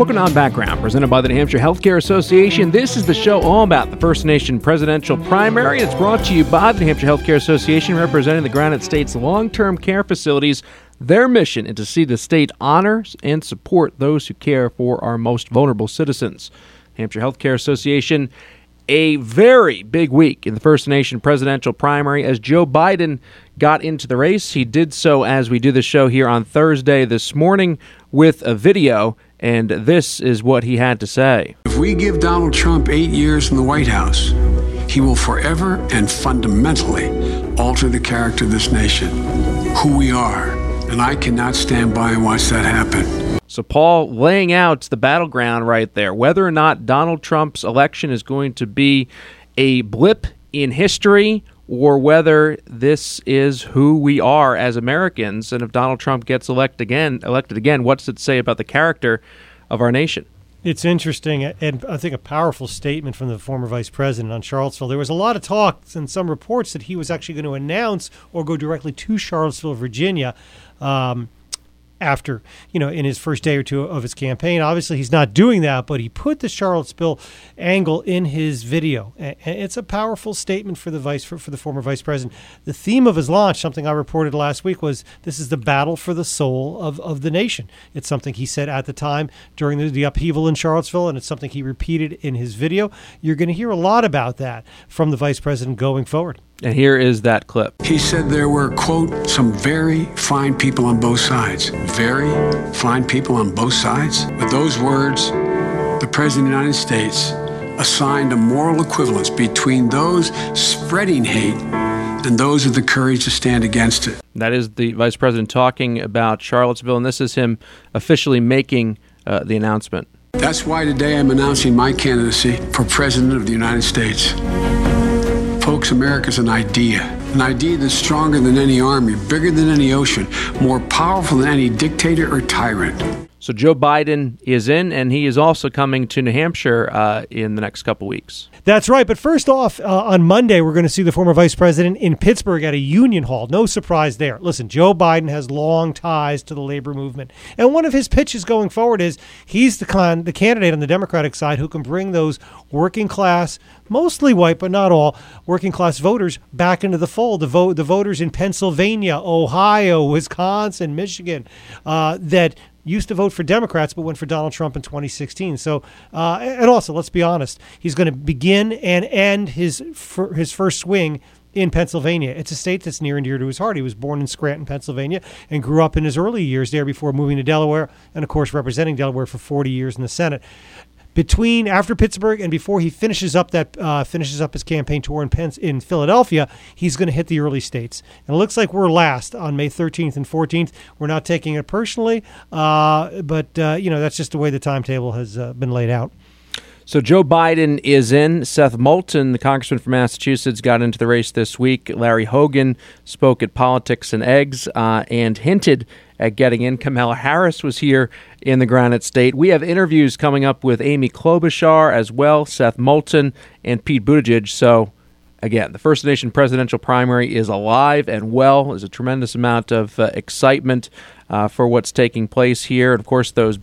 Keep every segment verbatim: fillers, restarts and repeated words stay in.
Welcome to On Background, presented by the New Hampshire Healthcare Association. This is the show all about the First Nation presidential primary. It's brought to you by the New Hampshire Healthcare Association, representing the Granite State's long-term care facilities. Their mission is to see the state honor and support those who care for our most vulnerable citizens. Hampshire Healthcare Association, a very big week in the First Nation presidential primary as Joe Biden got into the race. He did so as we do the show here on Thursday this morning with a video, and this is what he had to say. If we give Donald Trump eight years in the White House, he will forever and fundamentally alter the character of this nation, who we are, and I cannot stand by and watch that happen. So Paul laying out the battleground right there, whether or not Donald Trump's election is going to be a blip in history or whether this is who we are as Americans. And if Donald Trump gets elect again, elected again, what's it say about the character of our nation? It's interesting, and I think a powerful statement from the former vice president on Charlottesville. There was a lot of talk and some reports that he was actually going to announce or go directly to Charlottesville, Virginia, um, after, you know, in his first day or two of his campaign. Obviously, he's not doing that, but he put the Charlottesville angle in his video. And it's a powerful statement for the vice for, for the former vice president. The theme of his launch, something I reported last week, was this is the battle for the soul of, of the nation. It's something he said at the time during the, the upheaval in Charlottesville, and it's something he repeated in his video. You're going to hear a lot about that from the vice president going forward. And here is that clip. He said there were, quote, some very fine people on both sides. Very fine people on both sides. With those words, the President of the United States assigned a moral equivalence between those spreading hate and those with the courage to stand against it. That is the vice president talking about Charlottesville, and this is him officially making uh, the announcement. That's why today I'm announcing my candidacy for President of the United States. Folks, America's an idea, an idea that's stronger than any army, bigger than any ocean, more powerful than any dictator or tyrant. So Joe Biden is in, and he is also coming to New Hampshire uh, in the next couple weeks. That's right. But first off, uh, on Monday, we're going to see the former vice president in Pittsburgh at a union hall. No surprise there. Listen, Joe Biden has long ties to the labor movement. And one of his pitches going forward is he's the, con- the candidate on the Democratic side who can bring those working class, mostly white, but not all, working class voters back into the fold. The, vote, the voters in Pennsylvania, Ohio, Wisconsin, Michigan, uh, that used to vote for Democrats but went for Donald Trump in twenty sixteen. So, uh, and also, let's be honest, he's going to begin and end his fir- his first swing in Pennsylvania. It's a state that's near and dear to his heart. He was born in Scranton, Pennsylvania, and grew up in his early years there before moving to Delaware, and of course representing Delaware for forty years in the Senate. Between after Pittsburgh and before he finishes up that uh, finishes up his campaign tour in Penn, in Philadelphia, he's going to hit the early states. And it looks like we're last on May thirteenth and fourteenth. We're not taking it personally, uh, but uh, you know that's just the way the timetable has uh, been laid out. So Joe Biden is in. Seth Moulton, the congressman from Massachusetts, got into the race this week. Larry Hogan spoke at Politics and Eggs uh, and hinted at getting in. Kamala Harris was here in the Granite State. We have interviews coming up with Amy Klobuchar as well, Seth Moulton, and Pete Buttigieg. So, again, the First Nation presidential primary is alive and well. There's a tremendous amount of uh, excitement uh, for what's taking place here. And, of course, those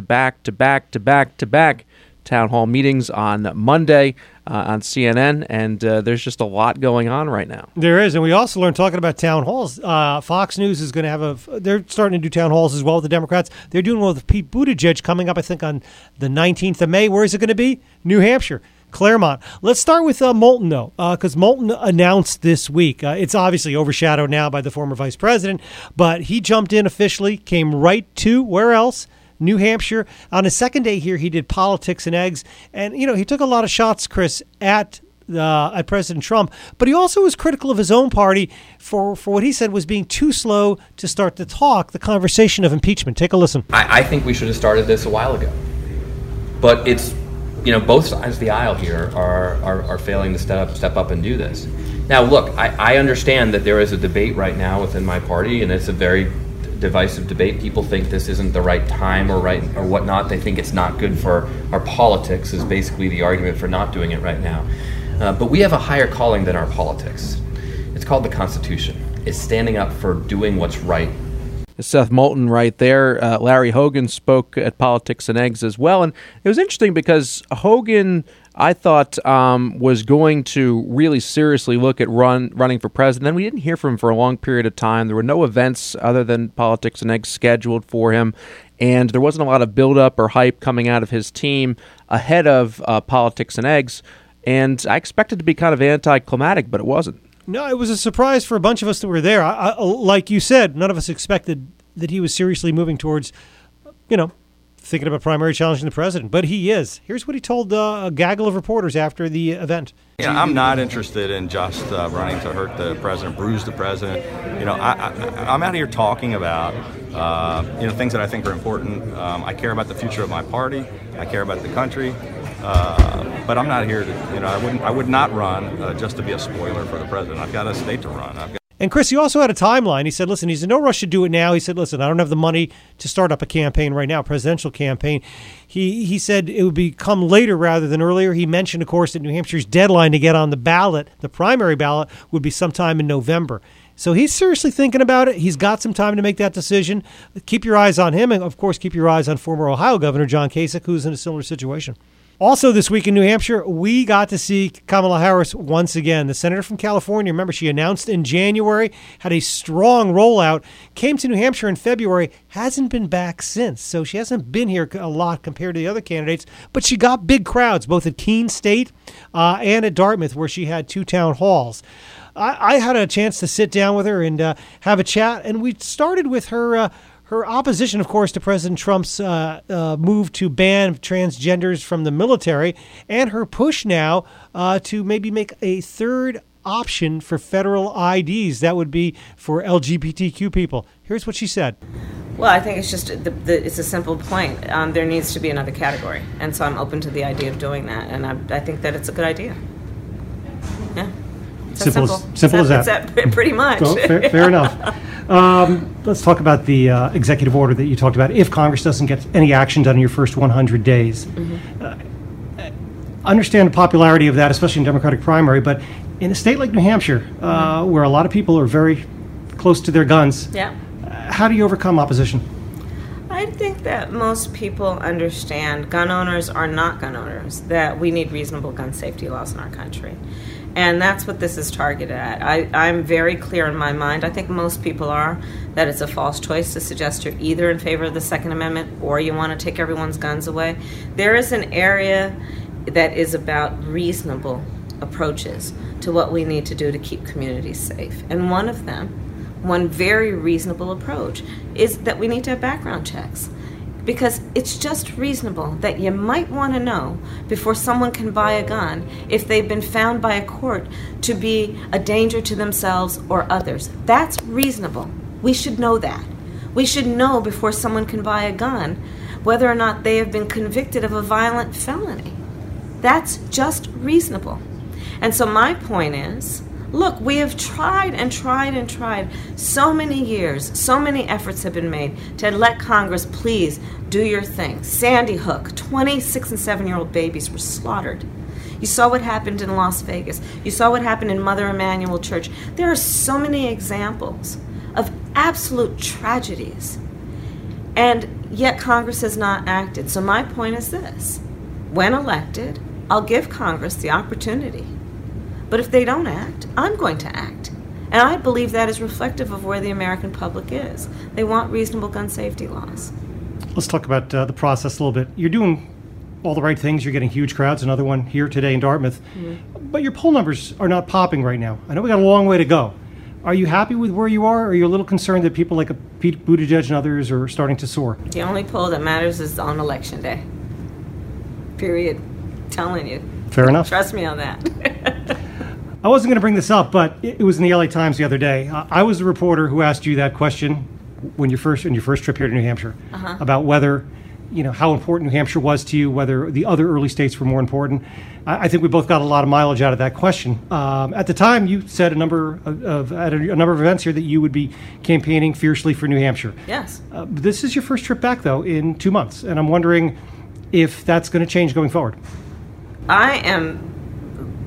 back-to-back-to-back-to-back-to-back town hall meetings on Monday uh, on C N N, and uh, there's just a lot going on right now. There is, and we also learned, talking about town halls, uh, Fox News is going to have a, they're starting to do town halls as well with the Democrats. They're doing one with Pete Buttigieg coming up, I think, on the nineteenth of May. Where is it going to be? New Hampshire. Claremont. Let's start with uh, Moulton, though, because uh, Moulton announced this week. Uh, it's obviously overshadowed now by the former vice president, but he jumped in officially, came right to, where else? New Hampshire. On his second day here, he did Politics and Eggs. And, you know, he took a lot of shots, Chris, at uh, at President Trump. But he also was critical of his own party for, for what he said was being too slow to start the talk, the conversation of impeachment. Take a listen. I, I think we should have started this a while ago. But it's, you know, both sides of the aisle here are, are, are failing to step up, step up and do this. Now, look, I, I understand that there is a debate right now within my party, and it's a very divisive debate. People think this isn't the right time or right or whatnot. They think it's not good for our politics is basically the argument for not doing it right now. Uh, but we have a higher calling than our politics. It's called the Constitution. It's standing up for doing what's right Seth Moulton right there. Uh, Larry Hogan spoke at Politics and Eggs as well. And it was interesting because Hogan, I thought, um, was going to really seriously look at run running for president. Then we didn't hear from him for a long period of time. There were no events other than Politics and Eggs scheduled for him. And there wasn't a lot of buildup or hype coming out of his team ahead of uh, Politics and Eggs. And I expected it to be kind of anticlimactic, but it wasn't. No, it was a surprise for a bunch of us that were there. I, I, like you said, none of us expected that he was seriously moving towards, you know, thinking about primary challenging the president. But he is. Here's what he told uh, a gaggle of reporters after the event. Yeah, I'm not interested in just uh, running to hurt the president, bruise the president. You know, I, I, I'm out here talking about, uh, you know, things that I think are important. Um, I care about the future of my party. I care about the country. Uh, but I'm not here to, you know, I wouldn't, I would not run uh, just to be a spoiler for the president. I've got a state to run. I've got And Chris, he also had a timeline. He said, listen, he's in no rush to do it now. He said, listen, I don't have the money to start up a campaign right now, presidential campaign. He he said it would be come later rather than earlier. He mentioned, of course, that New Hampshire's deadline to get on the ballot, the primary ballot, would be sometime in November. So he's seriously thinking about it. He's got some time to make that decision. Keep your eyes on him. And, of course, keep your eyes on former Ohio Governor John Kasich, who's in a similar situation. Also this week in New Hampshire, we got to see Kamala Harris once again. The senator from California, remember, she announced in January, had a strong rollout, came to New Hampshire in February, hasn't been back since. So she hasn't been here a lot compared to the other candidates, but she got big crowds, both at Keene State uh, and at Dartmouth, where she had two town halls. I, I had a chance to sit down with her and uh, have a chat, and we started with her uh, Her opposition, of course, to President Trump's uh, uh, move to ban transgenders from the military, and her push now uh, to maybe make a third option for federal I Ds. That would be for L G B T Q people. Here's what she said. Well, I think it's just the, the, it's a simple point. Um, there needs to be another category, and so I'm open to the idea of doing that, and I, I think that it's a good idea. Yeah. It's simple, simple. As, simple it's as that. that. It's pretty much. Well, fair, fair enough. Um, let's talk about the uh, executive order that you talked about. If Congress doesn't get any action done in your first one hundred days, mm-hmm. uh, understand the popularity of that, especially in Democratic primary, but in a state like New Hampshire, uh, mm-hmm. where a lot of people are very close to their guns, yeah. uh, how do you overcome opposition? I think that most people understand gun owners are not gun owners, that we need reasonable gun safety laws in our country. And that's what this is targeted at. I, I'm very clear in my mind, I think most people are, that it's a false choice to suggest you're either in favor of the Second Amendment or you want to take everyone's guns away. There is an area that is about reasonable approaches to what we need to do to keep communities safe. And one of them, one very reasonable approach, is that we need to have background checks. Because it's just reasonable that you might want to know before someone can buy a gun if they've been found by a court to be a danger to themselves or others. That's reasonable. We should know that. We should know before someone can buy a gun whether or not they have been convicted of a violent felony. That's just reasonable. And so my point is, look, we have tried and tried and tried so many years, so many efforts have been made to let Congress please do your thing. Sandy Hook, twenty-six and seven-year-old babies were slaughtered. You saw what happened in Las Vegas. You saw what happened in Mother Emanuel Church. There are so many examples of absolute tragedies, and yet Congress has not acted. So my point is this. When elected, I'll give Congress the opportunity. But if they don't act, I'm going to act. And I believe that is reflective of where the American public is. They want reasonable gun safety laws. Let's talk about uh, the process a little bit. You're doing all the right things. You're getting huge crowds. Another one here today in Dartmouth. Mm-hmm. But your poll numbers are not popping right now. I know we got a long way to go. Are you happy with where you are, or are you a little concerned that people like Pete Buttigieg and others are starting to soar? The only poll that matters is on Election Day. Period. Telling you. Fair enough. Trust me on that. I wasn't going to bring this up, but it was in the L A Times the other day. Uh, I was the reporter who asked you that question when you first, in your first trip here to New Hampshire, uh-huh. about whether, you know, how important New Hampshire was to you, whether the other early states were more important. I, I think we both got a lot of mileage out of that question. Um, at the time, you said a number of, of at a, a number of events here that you would be campaigning fiercely for New Hampshire. Yes. Uh, this is your first trip back, though, in two months, and I'm wondering if that's going to change going forward. I am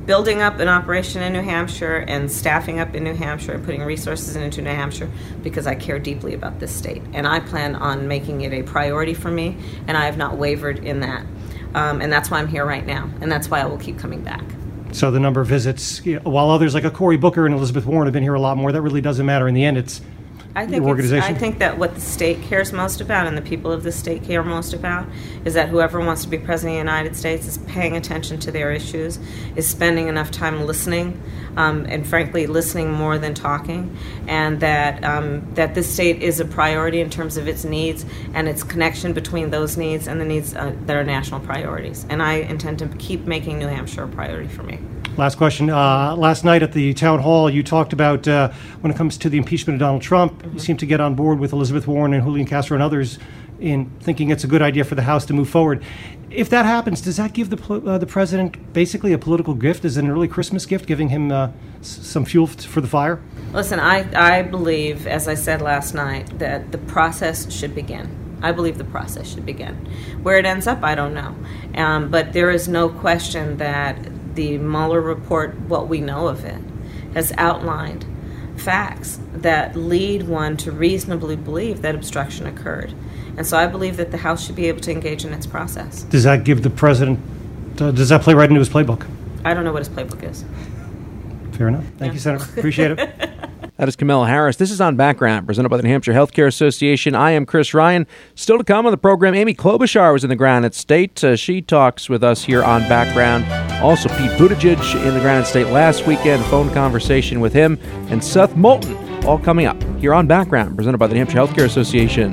building up an operation in New Hampshire and staffing up in New Hampshire and putting resources into New Hampshire because I care deeply about this state. And I plan on making it a priority for me, and I have not wavered in that. Um, and that's why I'm here right now, and that's why I will keep coming back. So the number of visits, you know, while others like a Cory Booker and Elizabeth Warren have been here a lot more, that really doesn't matter. In the end, it's I think your it's, organization. I think that what the state cares most about and the people of the state care most about is that whoever wants to be president of the United States is paying attention to their issues, is spending enough time listening, um, and frankly, listening more than talking, and that um, that this state is a priority in terms of its needs and its connection between those needs and the needs uh, that are national priorities. And I intend to keep making New Hampshire a priority for me. Last question. Uh, last night at the town hall, you talked about uh, when it comes to the impeachment of Donald Trump, mm-hmm. you seem to get on board with Elizabeth Warren and Julian Castro and others in thinking it's a good idea for the House to move forward. If that happens, does that give the uh, the president basically a political gift? Is it an early Christmas gift, giving him uh, s- some fuel f- for the fire? Listen, I, I believe, as I said last night, that the process should begin. I believe the process should begin. Where it ends up, I don't know. Um, but there is no question that the Mueller report, what we know of it, has outlined facts that lead one to reasonably believe that obstruction occurred. And so I believe that the House should be able to engage in its process. Does that give the president, uh, does that play right into his playbook? I don't know what his playbook is. Fair enough. Thank Yeah. you, Senator. Appreciate it. That is Kamala Harris. This is On Background, presented by the New Hampshire Healthcare Association. I am Chris Ryan. Still to come on the program, Amy Klobuchar was in the Granite State. Uh, she talks with us here on Background. Also, Pete Buttigieg in the Granite State last weekend, phone conversation with him, and Seth Moulton, all coming up here on Background, presented by the New Hampshire Healthcare Association.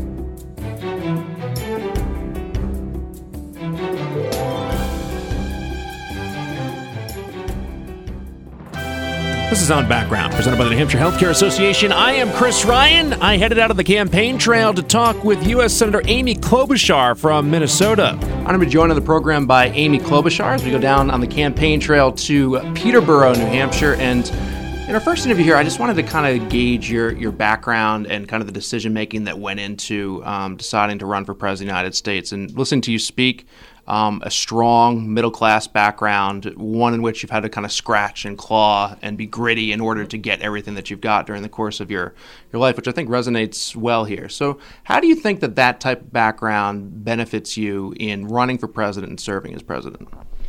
This is On Background, presented by the New Hampshire Healthcare Association. I am Chris Ryan. I headed out of the campaign trail to talk with U S Senator Amy Klobuchar from Minnesota. I'm going to be joined on the program by Amy Klobuchar as we go down on the campaign trail to Peterborough, New Hampshire. And in our first interview here, I just wanted to kind of gauge your, your background and kind of the decision-making that went into um, deciding to run for president of the United States. And listening to you speak, Um, a strong middle-class background, one in which you've had to kind of scratch and claw and be gritty in order to get everything that you've got during the course of your, your life, which I think resonates well here. So how do you think that that type of background benefits you in running for president and serving as president?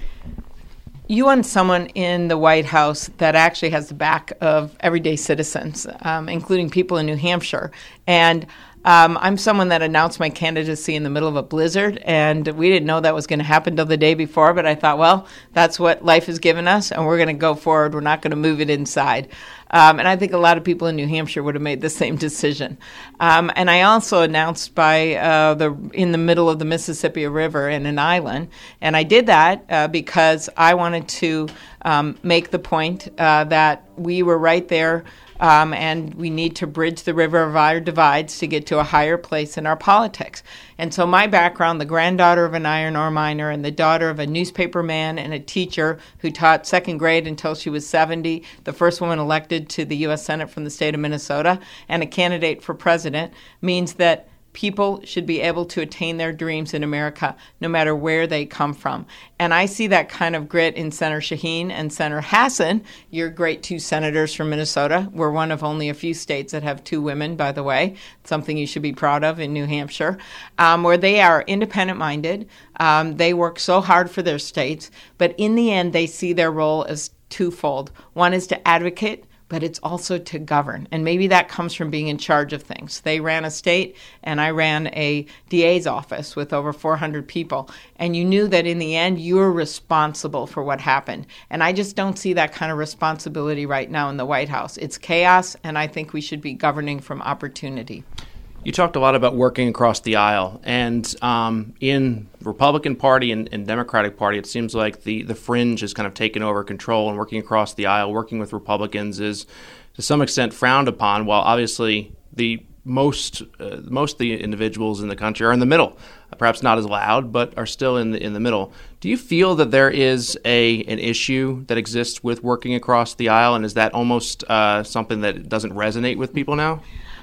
You want someone in the White House that actually has the back of everyday citizens, um, including people in New Hampshire. And Um, I'm someone that announced my candidacy in the middle of a blizzard, and we didn't know that was going to happen till the day before, but I thought, well, that's what life has given us, and we're going to go forward. We're not going to move it inside. Um, and I think a lot of people in New Hampshire would have made the same decision. Um, and I also announced by uh, the in the middle of the Mississippi River in an island, and I did that uh, because I wanted to um, make the point uh, that we were right there. Um, and we need to bridge the river of our divides to get to a higher place in our politics. And so my background, the granddaughter of an iron ore miner and the daughter of a newspaper man and a teacher who taught second grade until she was seventy, the first woman elected to the U S Senate from the state of Minnesota, and a candidate for president, means that people should be able to attain their dreams in America, no matter where they come from. And I see that kind of grit in Senator Shaheen and Senator Hassan, your great two senators from Minnesota. We're one of only a few states that have two women, by the way, something you should be proud of in New Hampshire, um, where they are independent-minded. Um, they work so hard for their states, but in the end, they see their role as twofold. One is to advocate, but it's also to govern. And maybe that comes from being in charge of things. They ran a state, and I ran a D A's office with over four hundred people. And you knew that in the end, you were responsible for what happened. And I just don't see that kind of responsibility right now in the White House. It's chaos, and I think we should be governing from opportunity. You talked a lot about working across the aisle, and um, in the Republican Party and, and Democratic Party, it seems like the, the fringe has kind of taken over control, and working across the aisle, working with Republicans is to some extent frowned upon, while obviously the most uh, most of the individuals in the country are in the middle, perhaps not as loud, but are still in the in the middle. Do you feel that there is a an issue that exists with working across the aisle, and is that almost uh, something that doesn't resonate with people now?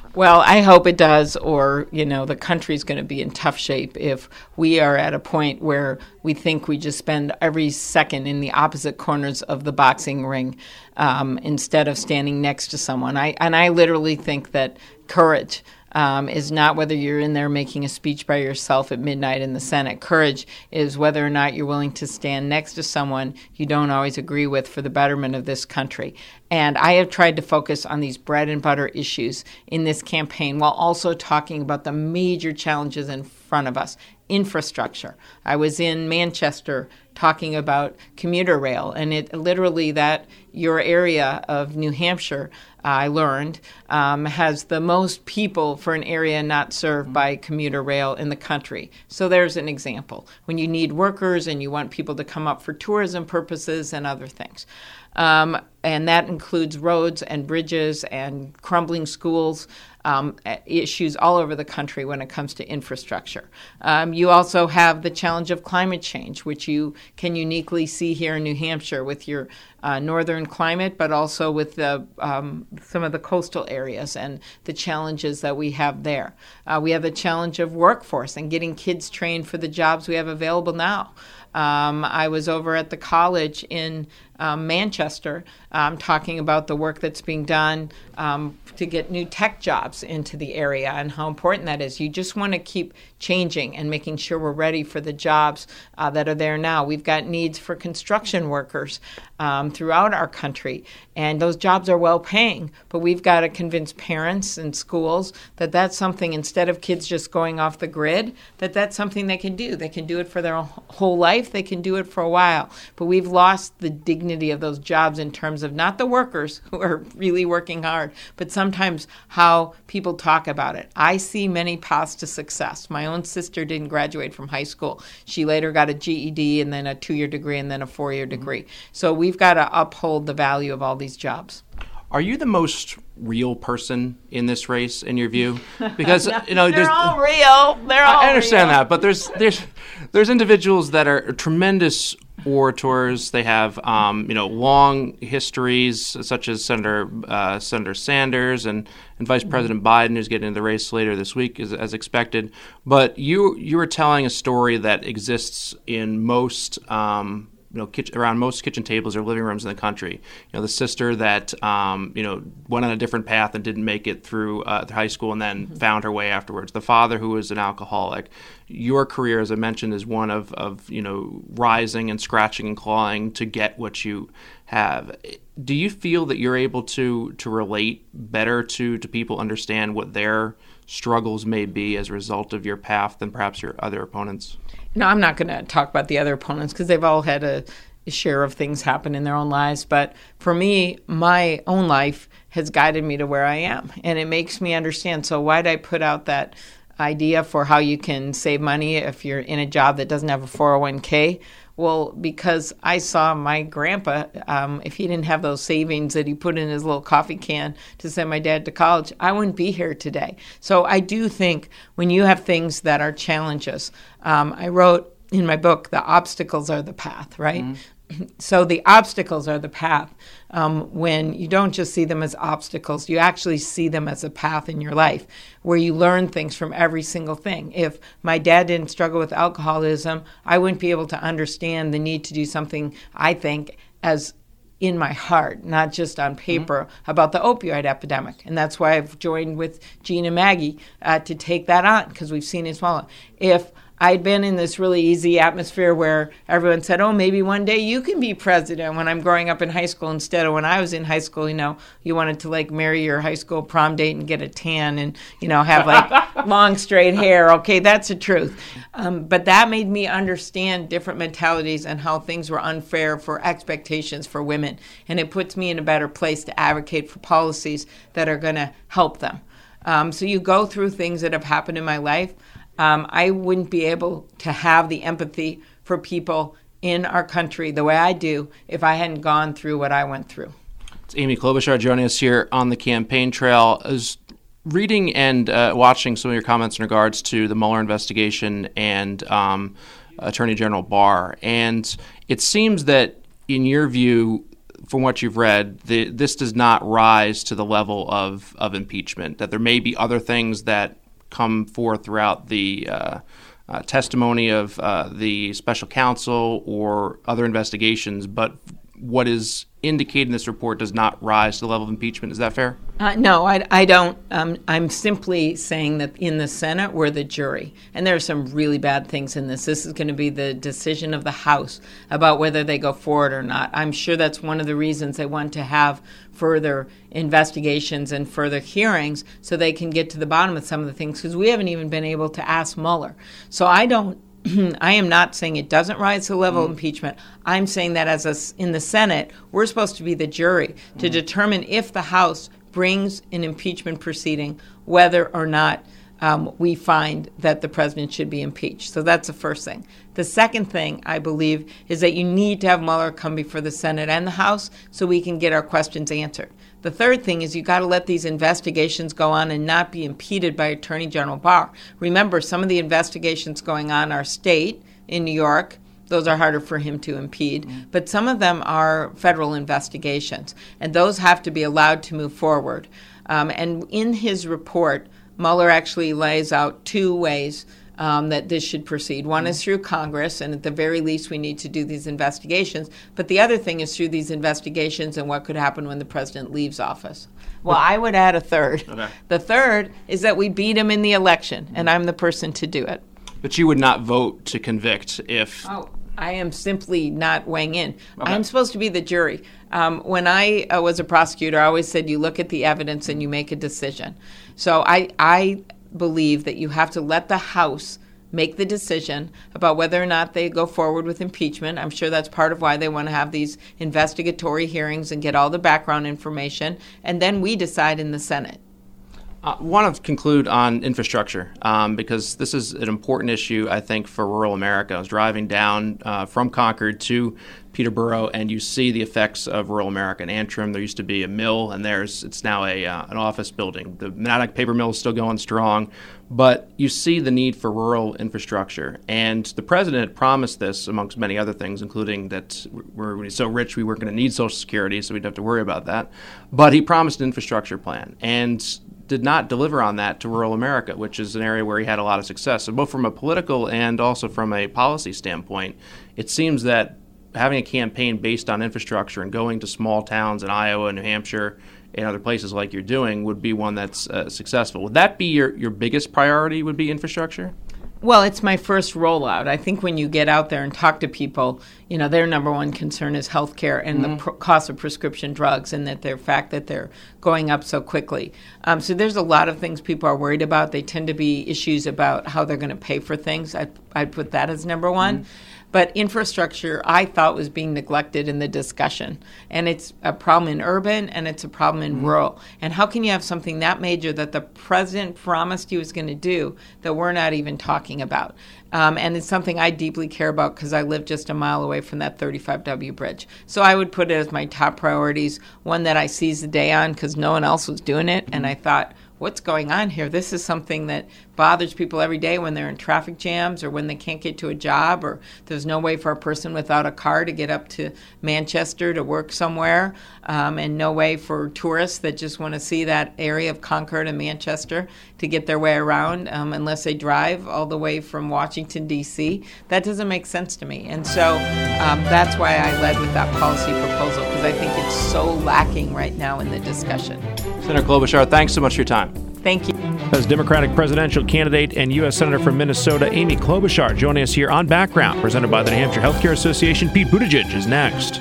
Well, I hope it does, or, you know, the country's going to be in tough shape if we are at a point where we think we just spend every second in the opposite corners of the boxing ring um, instead of standing next to someone. I And I literally think that courage Um, is not whether you're in there making a speech by yourself at midnight in the Senate. Courage is whether or not you're willing to stand next to someone you don't always agree with for the betterment of this country. And I have tried to focus on these bread and butter issues in this campaign while also talking about the major challenges in front of us. Infrastructure. I was in Manchester talking about commuter rail, and it literally that your area of New Hampshire, I learned, um, has the most people for an area not served by commuter rail in the country. So there's an example. When you need workers and you want people to come up for tourism purposes and other things. Um, and that includes roads and bridges and crumbling schools, um, issues all over the country when it comes to infrastructure. Um, you also have the challenge of climate change, which you can uniquely see here in New Hampshire with your uh, northern climate, but also with the, um, some of the coastal areas and the challenges that we have there. Uh, we have the challenge of workforce and getting kids trained for the jobs we have available now. Um, I was over at the college in um, Manchester um, talking about the work that's being done um, to get new tech jobs into the area and how important that is. You just want to keep changing and making sure we're ready for the jobs uh, that are there now. We've got needs for construction workers um, throughout our country, and those jobs are well paying, but we've got to convince parents and schools that that's something, instead of kids just going off the grid, that that's something they can do. They can do it for their whole life. They can do it for a while. But we've lost the dignity of those jobs in terms of not the workers who are really working hard, but sometimes how people talk about it. I see many paths to success. My own sister didn't graduate from high school. She later got a G E D and then a two-year degree and then a four-year degree. So we've got to uphold the value of all these jobs. Are you the most real person in this race, in your view? Because no, you know, they're there's, all real. They're all I understand real. that, but there's there's there's individuals that are tremendous orators. They have um, you know long histories, such as Senator uh, Senator Sanders and, and Vice President Biden, who's getting into the race later this week, as, as expected. But you you were telling a story that exists in most. Um, You know, kitchen, around most kitchen tables or living rooms in the country. You know, the sister that um, you know went on a different path and didn't make it through uh, high school and then mm-hmm. found her way afterwards. The father who was an alcoholic. Your career, as I mentioned, is one of of you know rising and scratching and clawing to get what you have. Do you feel that you're able to to relate better to to people, understand what their struggles may be as a result of your path than perhaps your other opponents? No, I'm not going to talk about the other opponents because they've all had a, a share of things happen in their own lives. But for me, my own life has guided me to where I am, and it makes me understand. So why did I put out that idea for how you can save money if you're in a job that doesn't have a four oh one k? Well, because I saw my grandpa, um, if he didn't have those savings that he put in his little coffee can to send my dad to college, I wouldn't be here today. So I do think when you have things that are challenges, um, I wrote in my book, the obstacles are the path, right? Mm-hmm. So the obstacles are the path. Um, when you don't just see them as obstacles, you actually see them as a path in your life where you learn things from every single thing. If my dad didn't struggle with alcoholism, I wouldn't be able to understand the need to do something, I think, as in my heart, not just on paper, mm-hmm. about the opioid epidemic. And that's why I've joined with Gene and Maggie uh, to take that on, because we've seen it swallow. If I'd been in this really easy atmosphere where everyone said, oh, maybe one day you can be president when I'm growing up in high school, instead of when I was in high school, you know, you wanted to like marry your high school prom date and get a tan and, you know, have like long straight hair. Okay, that's the truth. Um, but that made me understand different mentalities and how things were unfair for expectations for women. And it puts me in a better place to advocate for policies that are going to help them. Um, so you go through things that have happened in my life. Um, I wouldn't be able to have the empathy for people in our country the way I do if I hadn't gone through what I went through. It's Amy Klobuchar joining us here on the campaign trail. I was reading and uh, watching some of your comments in regards to the Mueller investigation and um, Attorney General Barr, and it seems that, in your view, from what you've read, the, this does not rise to the level of, of impeachment, that there may be other things that come forth throughout the uh, uh, testimony of uh, the special counsel or other investigations, but what is indicated in this report does not rise to the level of impeachment. Is that fair? Uh, no, I, I don't. Um, I'm simply saying that in the Senate, we're the jury. And there are some really bad things in this. This is going to be the decision of the House about whether they go forward or not. I'm sure that's one of the reasons they want to have further investigations and further hearings so they can get to the bottom of some of the things, because we haven't even been able to ask Mueller. So I don't I am not saying it doesn't rise to the level mm-hmm. of impeachment. I'm saying that as a, in the Senate, we're supposed to be the jury to mm-hmm. determine if the House brings an impeachment proceeding, whether or not um, we find that the president should be impeached. So that's the first thing. The second thing, I believe, is that you need to have Mueller come before the Senate and the House so we can get our questions answered. The third thing is you got to let these investigations go on and not be impeded by Attorney General Barr. Remember, some of the investigations going on are state in New York. Those are harder for him to impede. Mm-hmm. But some of them are federal investigations, and those have to be allowed to move forward. Um, and in his report, Mueller actually lays out two ways Um, that this should proceed. One is through Congress, and at the very least we need to do these investigations. But the other thing is through these investigations and what could happen when the president leaves office. Well, I would add a third. Okay. The third is that we beat him in the election, and I'm the person to do it. But you would not vote to convict if... Oh, I am simply not weighing in. Okay. I'm supposed to be the jury. Um, when I uh, was a prosecutor, I always said you look at the evidence and you make a decision. So I... I believe that you have to let the House make the decision about whether or not they go forward with impeachment. I'm sure that's part of why they want to have these investigatory hearings and get all the background information, and then we decide in the Senate. I uh, want to conclude on infrastructure um, because this is an important issue, I think, for rural America. I was driving down uh, from Concord to Peterborough, and you see the effects of rural America. In Antrim, there used to be a mill, and there's it's now a uh, an office building. The Monadnock paper mill is still going strong, but you see the need for rural infrastructure. And the president had promised this, amongst many other things, including that we're so rich we weren't going to need Social Security, so we don't have to worry about that. But he promised an infrastructure plan, and did not deliver on that to rural America, which is an area where he had a lot of success. So both from a political and also from a policy standpoint, it seems that having a campaign based on infrastructure and going to small towns in Iowa and New Hampshire and other places like you're doing would be one that's uh, successful. Would that be your, your biggest priority, would be infrastructure? Well, it's my first rollout. I think when you get out there and talk to people, you know, their number one concern is health care and mm-hmm. the pr- cost of prescription drugs, and that their fact that they're going up so quickly. Um, so there's a lot of things people are worried about. They tend to be issues about how they're going to pay for things. I'd, I'd put that as number one. Mm-hmm. But infrastructure, I thought, was being neglected in the discussion. And it's a problem in urban, and it's a problem in mm-hmm. rural. And how can you have something that major that the president promised he was going to do that we're not even talking about? Um, and it's something I deeply care about because I live just a mile away from that thirty-five W bridge. So I would put it as my top priorities, one that I seized the day on because no one else was doing it. And I thought, what's going on here? This is something that bothers people every day when they're in traffic jams or when they can't get to a job, or there's no way for a person without a car to get up to Manchester to work somewhere, um, and no way for tourists that just want to see that area of Concord and Manchester to get their way around um, unless they drive all the way from Washington, D C That doesn't make sense to me. And so um, that's why I led with that policy proposal, because I think it's so lacking right now in the discussion. Senator Klobuchar, thanks so much for your time. Thank you. As Democratic presidential candidate and U S Senator from Minnesota, Amy Klobuchar, joining us here on Background, presented by the New Hampshire Healthcare Association. Pete Buttigieg is next.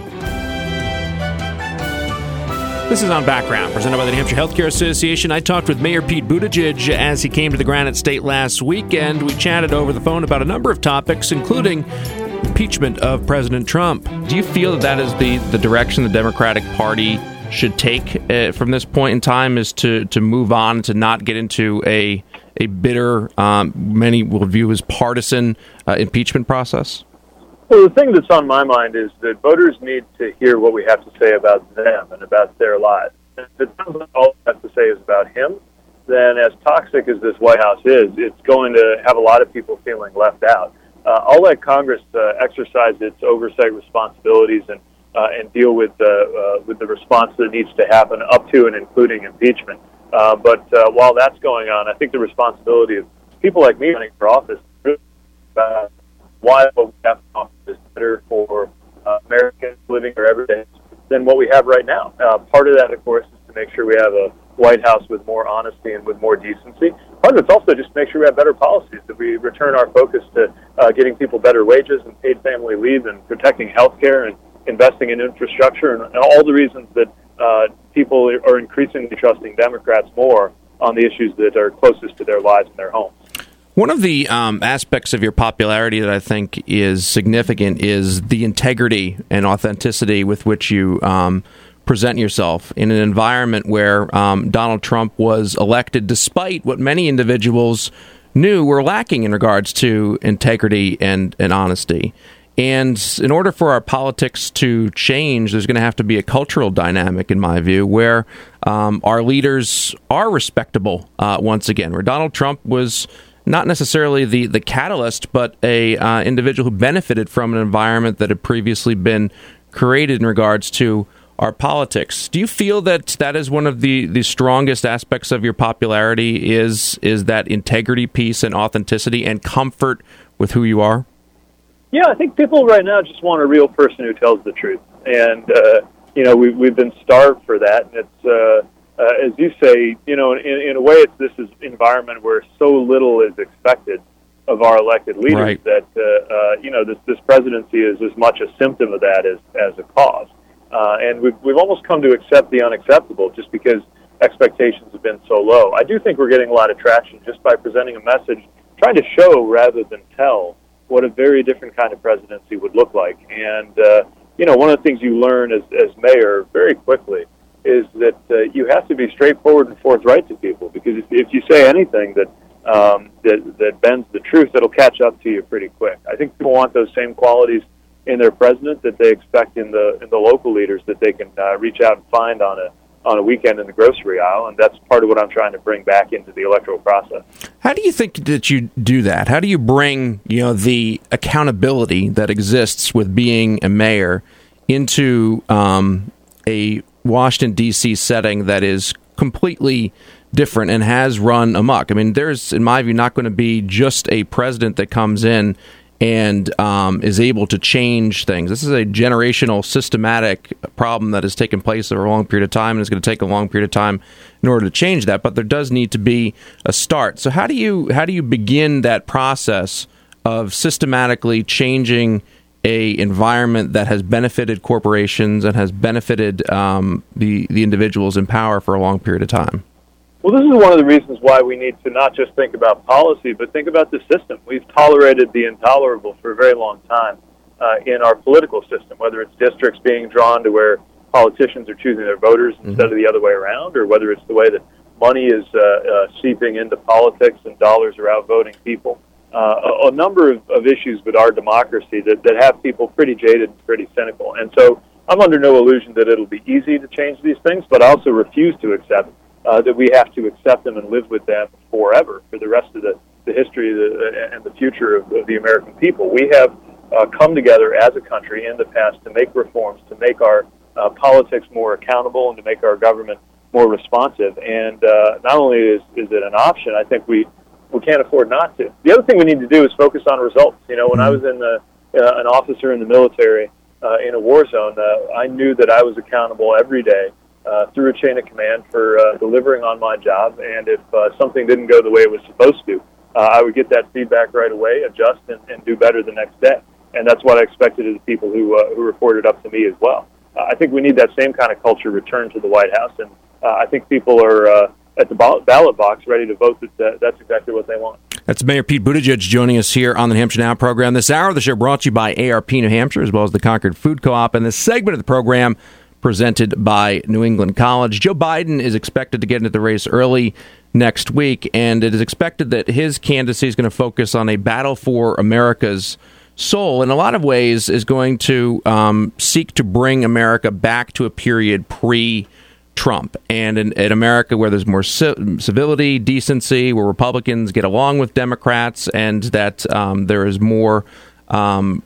This is On Background, presented by the New Hampshire Healthcare Association. I talked with Mayor Pete Buttigieg as he came to the Granite State last weekend. We chatted over the phone about a number of topics, including impeachment of President Trump. Do you feel that that is the, the direction the Democratic Party should take uh, from this point in time, is to, to move on, to not get into a a bitter, um, many will view as partisan uh, impeachment process? Well, the thing that's on my mind is that voters need to hear what we have to say about them and about their lives. If it sounds like all we have to say is about him, then as toxic as this White House is, it's going to have a lot of people feeling left out. Uh, I'll let Congress uh, exercise its oversight responsibilities and uh, and deal with the uh, with the response that needs to happen up to and including impeachment. Uh, but uh, while that's going on, I think the responsibility of people like me running for office is really about why what we have in office is better for uh, Americans living their everyday than what we have right now. Uh, part of that, of course, is to make sure we have a White House with more honesty and with more decency. Part of it's also just to make sure we have better policies, that we return our focus to uh, getting people better wages and paid family leave and protecting health care and investing in infrastructure and, and all the reasons that uh, people are increasingly trusting Democrats more on the issues that are closest to their lives and their homes. One of the um, aspects of your popularity that I think is significant is the integrity and authenticity with which you um, present yourself in an environment where um, Donald Trump was elected despite what many individuals knew were lacking in regards to integrity and, and honesty. And in order for our politics to change, there's going to have to be a cultural dynamic, in my view, where um, our leaders are respectable uh, once again, where Donald Trump was not necessarily the, the catalyst, but a uh, individual who benefited from an environment that had previously been created in regards to our politics. Do you feel that that is one of the, the strongest aspects of your popularity is is that integrity piece and authenticity and comfort with who you are? Yeah, I think people right now just want a real person who tells the truth. And, uh, you know, we, we've been starved for that. And it's, uh, uh, as you say, you know, in, in a way, it's this is environment where so little is expected of our elected leaders right. that, uh, uh, you know, this, this presidency is as much a symptom of that as, as a cause. Uh, and we've, we've almost come to accept the unacceptable just because expectations have been so low. I do think we're getting a lot of traction just by presenting a message, trying to show rather than tell what a very different kind of presidency would look like. And, uh, you know, one of the things you learn as, as mayor very quickly is that uh, you have to be straightforward and forthright to people, because if, if you say anything that, um, that that bends the truth, it'll catch up to you pretty quick. I think people want those same qualities in their president that they expect in the in the local leaders that they can uh, reach out and find on a on a weekend in the grocery aisle, and that's part of what I'm trying to bring back into the electoral process. How do you think that you do that? How do you bring, you know, the accountability that exists with being a mayor into um, a Washington, D C setting that is completely different and has run amok? I mean, there's, in my view, not going to be just a president that comes in and um, is able to change things. This is a generational, systematic problem that has taken place over a long period of time, and it's going to take a long period of time in order to change that. But there does need to be a start. So how do you how do you begin that process of systematically changing a environment that has benefited corporations and has benefited um, the the individuals in power for a long period of time? Well, this is one of the reasons why we need to not just think about policy, but think about the system. We've tolerated the intolerable for a very long time uh, in our political system, whether it's districts being drawn to where politicians are choosing their voters mm-hmm. instead of the other way around, or whether it's the way that money is uh, uh, seeping into politics and dollars are outvoting people. Uh, a, a number of, of issues with our democracy that, that have people pretty jaded and pretty cynical. And so I'm under no illusion that it'll be easy to change these things, but I also refuse to accept Uh, that we have to accept them and live with them forever for the rest of the, the history of the, and the future of, of the American people. We have uh, come together as a country in the past to make reforms, to make our uh, politics more accountable, and to make our government more responsive. And uh, not only is, is it an option, I think we, we can't afford not to. The other thing we need to do is focus on results. You know, when I was in the, uh, an officer in the military uh, in a war zone, uh, I knew that I was accountable every day Uh, through a chain of command for uh, delivering on my job, and if uh, something didn't go the way it was supposed to, uh, I would get that feedback right away, adjust, and, and do better the next day. And that's what I expected of the people who uh, who reported up to me as well. Uh, I think we need that same kind of culture returned to the White House, and uh, I think people are uh, at the ballot box ready to vote that uh, that's exactly what they want. That's Mayor Pete Buttigieg joining us here on the New Hampshire Now program. This hour of the show brought to you by A R P New Hampshire, as well as the Concord Food Co-op, and this segment of the program presented by New England College. Joe Biden is expected to get into the race early next week, and it is expected that his candidacy is going to focus on a battle for America's soul. In a lot of ways, is going to um, seek to bring America back to a period pre-Trump, and in, in America where there's more ci- civility, decency, where Republicans get along with Democrats, and that um, there is more Um,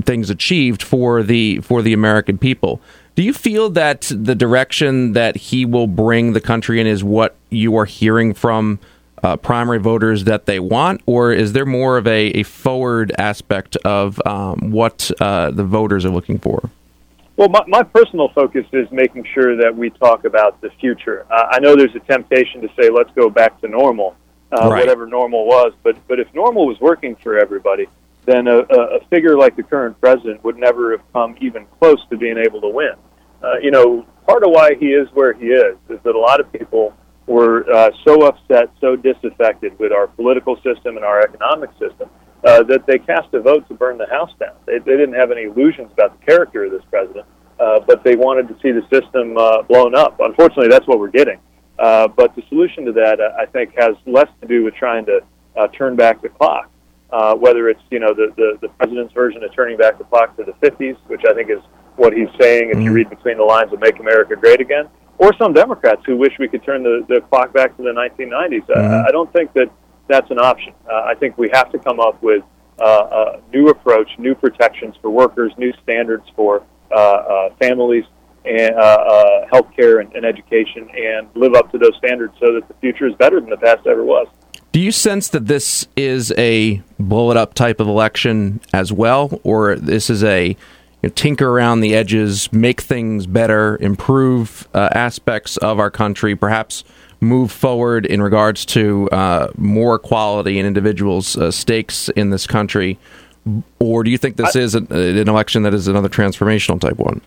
things achieved for the for the American people. Do you feel that the direction that he will bring the country in is what you are hearing from uh, primary voters that they want, or is there more of a, a forward aspect of um, what uh, the voters are looking for? Well, my, my personal focus is making sure that we talk about the future. Uh, I know there's a temptation to say, let's go back to normal, uh, right. whatever normal was. But, but if normal was working for everybody, then a, a figure like the current president would never have come even close to being able to win. Uh, you know, part of why he is where he is is that a lot of people were uh, so upset, so disaffected with our political system and our economic system uh, that they cast a vote to burn the house down. They, they didn't have any illusions about the character of this president, uh, but they wanted to see the system uh, blown up. Unfortunately, that's what we're getting. Uh, but the solution to that, uh, I think, has less to do with trying to uh, turn back the clock, uh, whether it's, you know, the, the, the president's version of turning back the clock to the fifties, which I think is what he's saying if you read between the lines of Make America Great Again, or some Democrats who wish we could turn the, the clock back to the nineteen nineties. Mm-hmm. Uh, I don't think that that's an option. Uh, I think we have to come up with uh, a new approach, new protections for workers, new standards for uh, uh, families, and uh, uh, health care and, and education, and live up to those standards so that the future is better than the past ever was. Do you sense that this is a blow-it-up type of election as well, or this is a you know, tinker around the edges, make things better, improve uh, aspects of our country, perhaps move forward in regards to uh, more equality and individuals' uh, stakes in this country? Or do you think this I, is an, an election that is another transformational type one?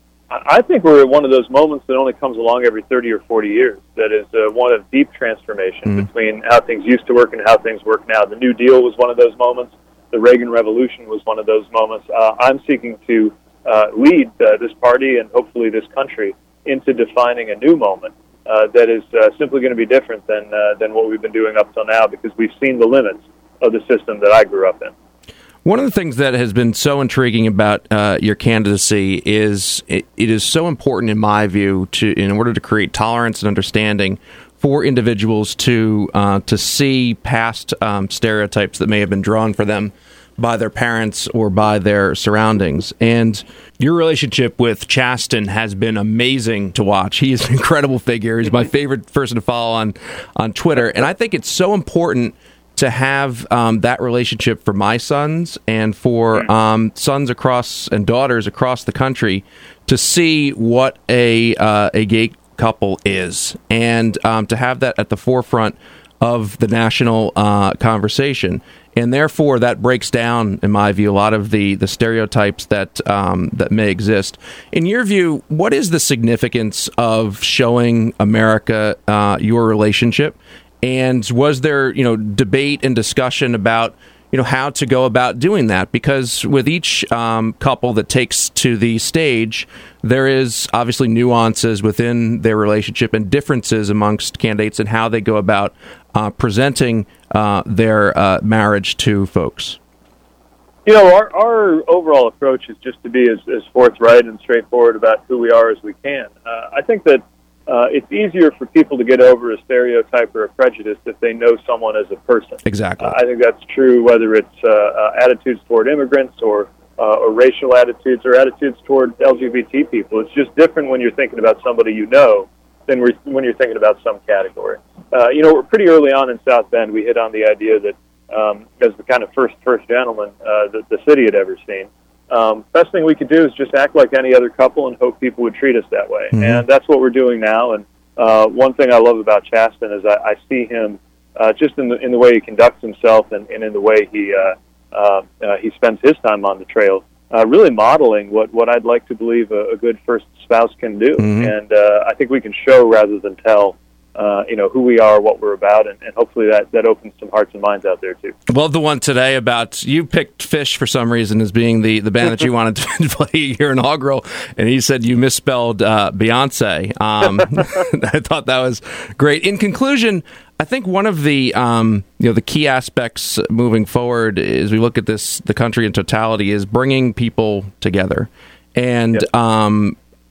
I think we're at one of those moments that only comes along every thirty or forty years. That is uh, one of deep transformation mm-hmm. between how things used to work and how things work now. The New Deal was one of those moments. The Reagan Revolution was one of those moments. Uh, I'm seeking to uh, lead uh, this party and hopefully this country into defining a new moment uh, that is uh, simply going to be different than uh, than what we've been doing up till now, because we've seen the limits of the system that I grew up in. One of the things that has been so intriguing about uh, your candidacy is it, it is so important, in my view, to in order to create tolerance and understanding for individuals to uh, to see past um, stereotypes that may have been drawn for them by their parents or by their surroundings. And your relationship with Chasten has been amazing to watch. He is an incredible figure. He's my favorite person to follow on, on Twitter. And I think it's so important to have um, that relationship for my sons and for um, sons across and daughters across the country to see what a uh, a gay couple is, and um, to have that at the forefront of the national uh, conversation. And therefore, that breaks down, in my view, a lot of the, the stereotypes that um, that may exist. In your view, what is the significance of showing America uh, your relationship? And was there, you know, debate and discussion about, you know, how to go about doing that? Because with each um, couple that takes to the stage, there is obviously nuances within their relationship and differences amongst candidates and how they go about uh, presenting uh, their uh, marriage to folks. You know, our, our overall approach is just to be as, as forthright and straightforward about who we are as we can. Uh, I think that Uh, it's easier for people to get over a stereotype or a prejudice if they know someone as a person. Exactly. Uh, I think that's true whether it's uh, uh, attitudes toward immigrants or uh, or racial attitudes or attitudes toward L G B T people. It's just different when you're thinking about somebody you know than when you're thinking about some category. Uh, you know, we're pretty early on in South Bend. We hit on the idea that um, as the kind of first first gentleman uh, that the city had ever seen, Um, best thing we could do is just act like any other couple and hope people would treat us that way. Mm-hmm. And that's what we're doing now. And uh, one thing I love about Chasten is I, I see him uh, just in the in the way he conducts himself and, and in the way he uh, uh, uh, he spends his time on the trail, uh, really modeling what, what I'd like to believe a, a good first spouse can do. Mm-hmm. And uh, I think we can show rather than tell. Uh, you know, who we are, what we're about, and, and hopefully that, that opens some hearts and minds out there, too. Love the one today about you picked Fish for some reason as being the, the band that you wanted to play your inaugural, and he said you misspelled uh, Beyonce. Um, I thought that was great. In conclusion, I think one of the um, you know the key aspects moving forward as we look at this, the country in totality, is bringing people together. And yep. um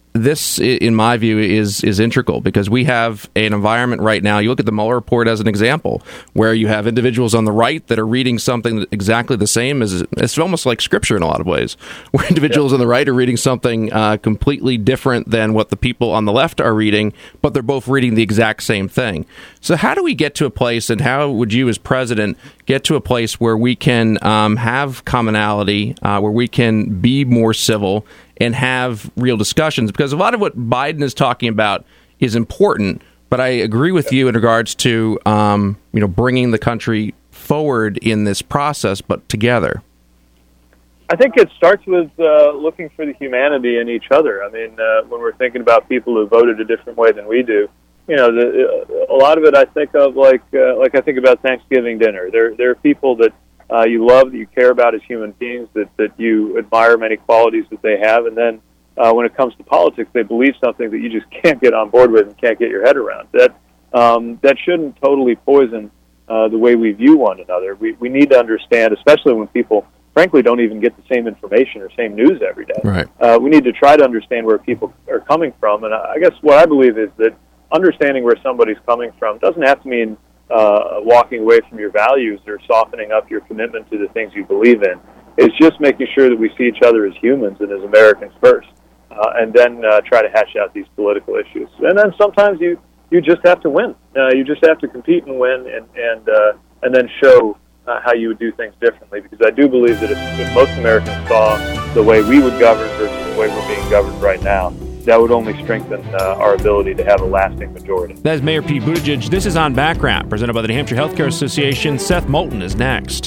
this, in my view, is is integral because we have an environment right now. You look at the Mueller report as an example, where you have individuals on the right that are reading something exactly the same as it's almost like scripture in a lot of ways, where individuals yep. on the right are reading something uh, completely different than what the people on the left are reading, but they're both reading the exact same thing. So how do we get to a place, and how would you as president get to a place where we can um, have commonality, uh, where we can be more civil and have real discussions? Because a lot of what Biden is talking about is important, but I agree with you in regards to um, you know bringing the country forward in this process, but together. I think it starts with uh, looking for the humanity in each other. I mean, uh, when we're thinking about people who voted a different way than we do, you know, the, a lot of it I think of like uh, like I think about Thanksgiving dinner. There there are people that Uh, you love, that you care about as human beings, that, that you admire many qualities that they have, and then uh, when it comes to politics, they believe something that you just can't get on board with and can't get your head around. That um, that shouldn't totally poison uh, the way we view one another. We we need to understand, especially when people, frankly, don't even get the same information or same news every day. Right. Uh, we need to try to understand where people are coming from, and I guess what I believe is that understanding where somebody's coming from doesn't have to mean Uh, walking away from your values or softening up your commitment to the things you believe in. It's just making sure that we see each other as humans and as Americans first, uh, and then uh, try to hash out these political issues. And then sometimes you, you just have to win. Uh, you just have to compete and win, and and uh, and then show uh, how you would do things differently. Because I do believe that if, if most Americans saw the way we would govern versus the way we're being governed right now, that would only strengthen uh, our ability to have a lasting majority. That is Mayor Pete Buttigieg. This is On Background, presented by the New Hampshire Healthcare Association. Seth Moulton is next.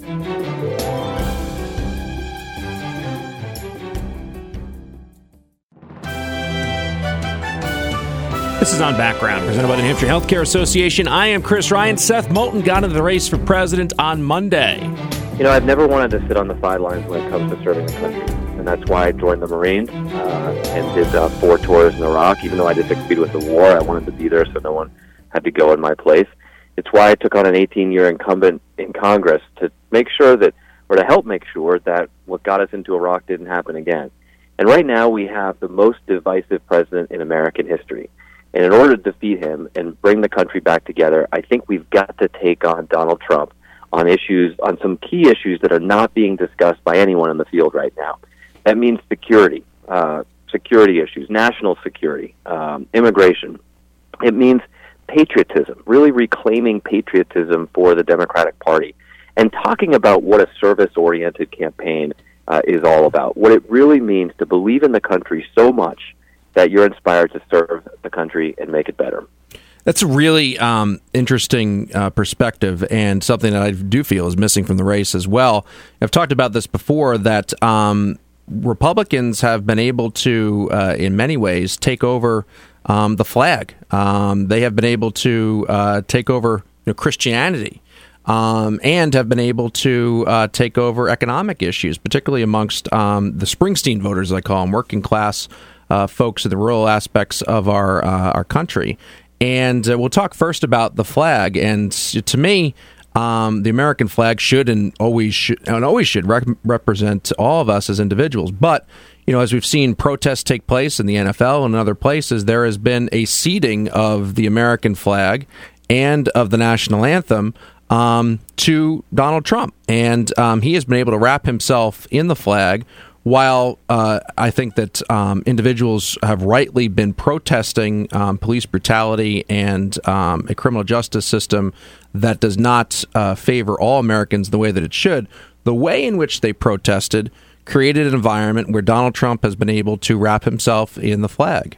This is On Background, presented by the New Hampshire Healthcare Association. I am Chris Ryan. Seth Moulton got into the race for president on Monday. You know, I've never wanted to sit on the sidelines when it comes to serving the country. And that's why I joined the Marines uh, and did uh, four tours in Iraq. Even though I disagreed with the war, I wanted to be there so no one had to go in my place. It's why I took on an eighteen-year incumbent in Congress to make sure that, or to help make sure that what got us into Iraq didn't happen again. And right now we have the most divisive president in American history. And in order to defeat him and bring the country back together, I think we've got to take on Donald Trump on issues, on some key issues that are not being discussed by anyone in the field right now. That means security, uh, security issues, national security, um, immigration. It means patriotism, really reclaiming patriotism for the Democratic Party, and talking about what a service-oriented campaign uh, is all about, what it really means to believe in the country so much that you're inspired to serve the country and make it better. That's a really um, interesting uh, perspective, and something that I do feel is missing from the race as well. I've talked about this before, that um, Republicans have been able to, uh, in many ways, take over um, the flag. Um, they have been able to uh, take over you know, Christianity, um, and have been able to uh, take over economic issues, particularly amongst um, the Springsteen voters, as I call them, working class uh, folks in the rural aspects of our uh, our country. And uh, we'll talk first about the flag. And to me, um, the American flag should and always should, and always should rep- represent all of us as individuals. But, you know, as we've seen protests take place in the N F L and other places, there has been a ceding of the American flag and of the national anthem um, to Donald Trump. And um, he has been able to wrap himself in the flag, while uh, I think that um, individuals have rightly been protesting um, police brutality and um, a criminal justice system that does not uh, favor all Americans the way that it should, the way in which they protested created an environment where Donald Trump has been able to wrap himself in the flag.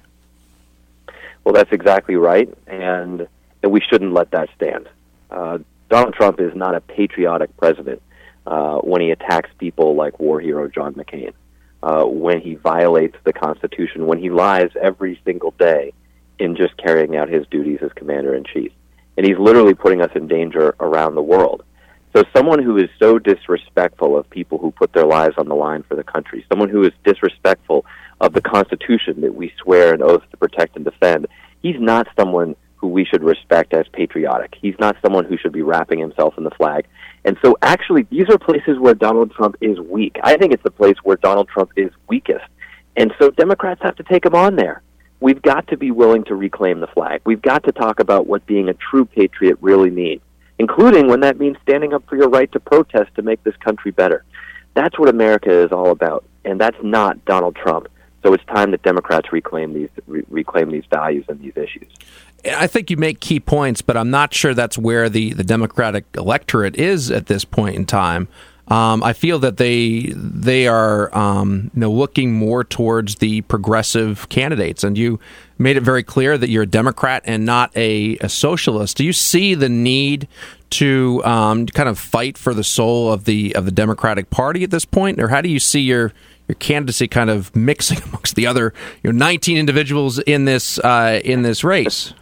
Well, that's exactly right, and, and we shouldn't let that stand. Uh, Donald Trump is not a patriotic president. Uh, when he attacks people like war hero John McCain, uh, when he violates the Constitution, when he lies every single day in just carrying out his duties as commander-in-chief. And he's literally putting us in danger around the world. So someone who is so disrespectful of people who put their lives on the line for the country, someone who is disrespectful of the Constitution that we swear an oath to protect and defend, he's not someone who we should respect as patriotic. He's not someone who should be wrapping himself in the flag. And so actually, these are places where Donald Trump is weak. I think it's the place where Donald Trump is weakest, And so Democrats have to take him on there. We've got to be willing to reclaim the flag. We've got to talk about what being a true patriot really means, including when that means standing up for your right to protest to make this country better. That's what America is all about, and that's not Donald Trump. So it's time that Democrats reclaim these re- reclaim these values and these issues. I think you make key points, but I'm not sure that's where the, the Democratic electorate is at this point in time. Um, I feel that they they are um, you know, looking more towards the progressive candidates, and you made it very clear that you're a Democrat and not a, a socialist. Do you see the need to um, kind of fight for the soul of the of the Democratic Party at this point, or how do you see your your candidacy kind of mixing amongst the other you know, nineteen individuals in this uh, in this race?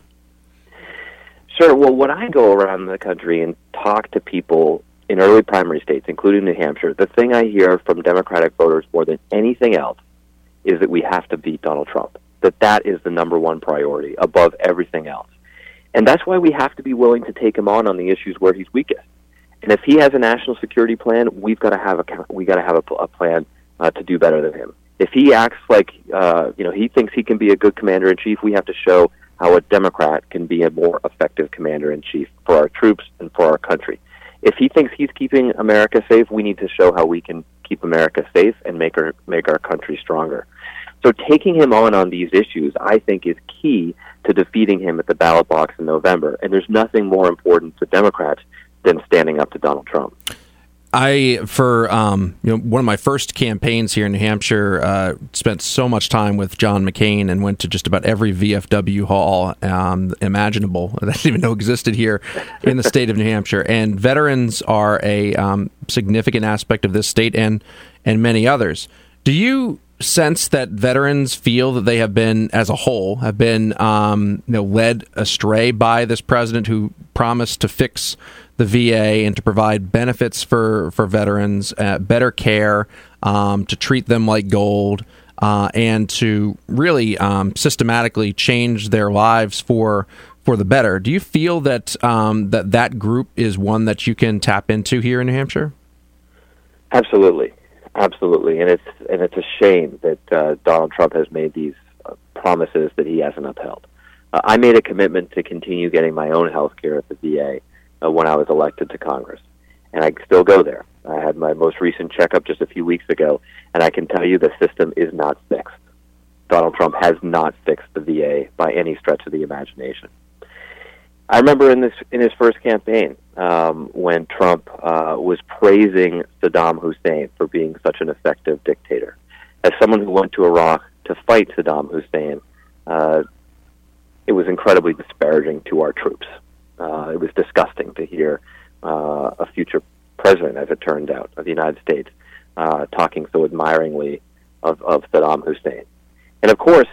Sure. Well, when I go around the country and talk to people in early primary states, including New Hampshire, the thing I hear from Democratic voters more than anything else is that we have to beat Donald Trump, that that is the number one priority above everything else. And that's why we have to be willing to take him on on the issues where he's weakest. And if he has a national security plan, we've got to have a we got to have a, a plan uh, to do better than him. If he acts like uh, you know he thinks he can be a good commander in chief, we have to show how a Democrat can be a more effective commander in chief for our troops and for our country. If he thinks he's keeping America safe, we need to show how we can keep America safe and make our make our country stronger. So taking him on on these issues, I think, is key to defeating him at the ballot box in November. And there's nothing more important to Democrats than standing up to Donald Trump. I, for um, you know, one of my first campaigns here in New Hampshire, uh, spent so much time with John McCain and went to just about every V F W hall um, imaginable that I didn't even know existed here in the state of New Hampshire. And veterans are a um, significant aspect of this state and and many others. Do you sense that veterans feel that they have been, as a whole, have been um, you know, led astray by this president who promised to fix the V A and to provide benefits for, for veterans, uh, better care, um, to treat them like gold, uh, and to really um, systematically change their lives for for the better? Do you feel that um, that that group is one that you can tap into here in New Hampshire? Absolutely, absolutely, and it's and it's a shame that uh, Donald Trump has made these uh, promises that he hasn't upheld. Uh, I made a commitment to continue getting my own health care at the V A Uh, when I was elected to Congress. And I still go there. I had my most recent checkup just a few weeks ago, and I can tell you the system is not fixed. Donald Trump has not fixed the V A by any stretch of the imagination. I remember in this in his first campaign um, when Trump uh, was praising Saddam Hussein for being such an effective dictator. As someone who went to Iraq to fight Saddam Hussein, uh, it was incredibly disparaging to our troops. Uh, it was disgusting to hear uh, a future president, as it turned out, of the United States, uh, talking so admiringly of, of Saddam Hussein. And of course,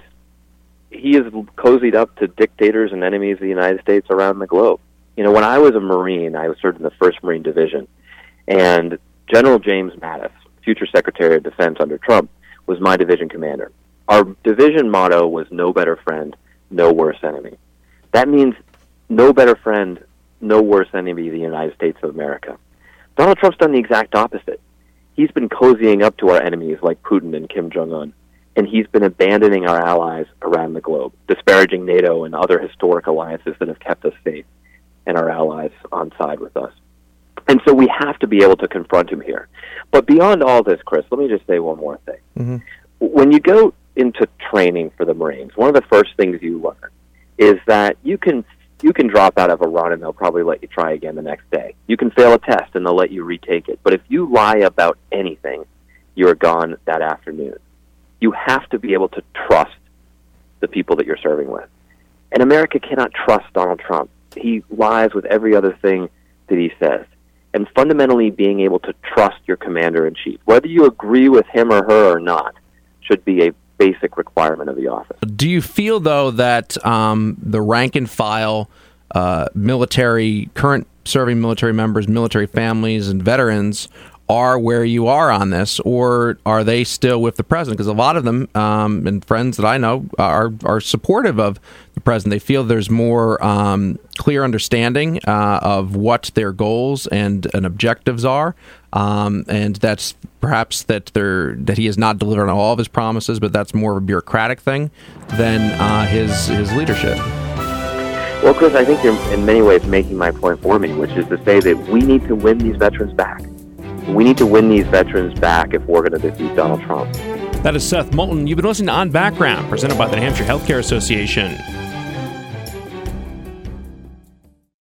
he is cozied up to dictators and enemies of the United States around the globe. You know, when I was a Marine, I served in the first Marine Division, and General James Mattis, future Secretary of Defense under Trump, was my division commander. Our division motto was no better friend, no worse enemy. That means no better friend, no worse enemy of the United States of America. Donald Trump's done the exact opposite. He's been cozying up to our enemies like Putin and Kim Jong-un, and he's been abandoning our allies around the globe, disparaging NATO and other historic alliances that have kept us safe and our allies on side with us. And so we have to be able to confront him here. But beyond all this, Chris, let me just say one more thing. Mm-hmm. When you go into training for the Marines, one of the first things you learn is that you can You can drop out of a run and they'll probably let you try again the next day. You can fail a test and they'll let you retake it. But if you lie about anything, you're gone that afternoon. You have to be able to trust the people that you're serving with. And America cannot trust Donald Trump. He lies with every other thing that he says. And fundamentally being able to trust your commander-in-chief, whether you agree with him or her or not, should be a basic requirement of the office. Do you feel, though, that um, the rank-and-file uh, military, current serving military members, military families, and veterans are where you are on this, or are they still with the president? Because a lot of them, um, and friends that I know, are are supportive of the president. They feel there's more um, clear understanding uh, of what their goals and, and objectives are. Um, and that's perhaps that they're, that he has not delivered on all of his promises, but that's more of a bureaucratic thing than uh, his his leadership. Well, Chris, I think you're in many ways making my point for me, which is to say that we need to win these veterans back. We need to win these veterans back if we're going to defeat Donald Trump. That is Seth Moulton. You've been listening to On Background, presented by the New Hampshire Healthcare Association.